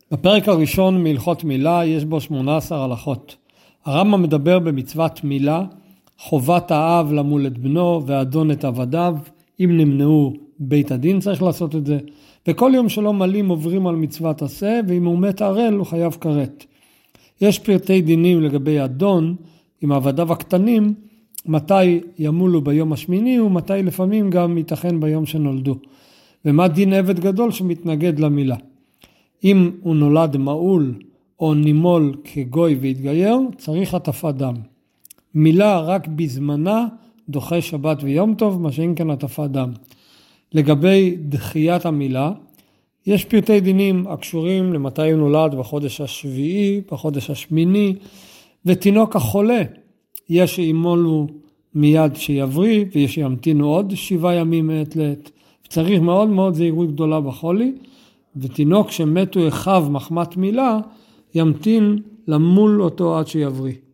בפרק הראשון מהלכות מילה יש בו 18 הלכות. הרמב"ם מדבר במצוות מילה, חובת האב למול את בנו והאדון את עבדיו, אם נמנעו בית הדין צריך לעשות את זה, וכל יום שלא מלים עוברים על מצוות עשה, ואם הוא מת ערל הוא חייב כרת. יש פרטי דינים לגבי אדון עם עבדיו הקטנים, מתי ימולו ביום השמיני ומתי לפעמים גם ייתכן ביום שנולדו. ומה דין עבד גדול שמתנגד למילה. אם הוא נולד מעול או נימול כגוי והתגייר, צריך הטפת דם. מילה רק בזמנה דוחה שבת ויום טוב, מה שאין כאן הטפת דם. לגבי דחיית המילה, יש פרטי דינים הקשורים למתי הוא נולד בחודש השביעי, בחודש השמיני, ותינוק החולה, יש שימולו מיד שיבריא, ויש שימתינו עוד 7 ימים מעת לעת. צריך מאוד מאוד זהירות גדולה בחולי, ותינוק שמתו אחיו מחמת מילה, ימתין למול אותו עד שיבריא.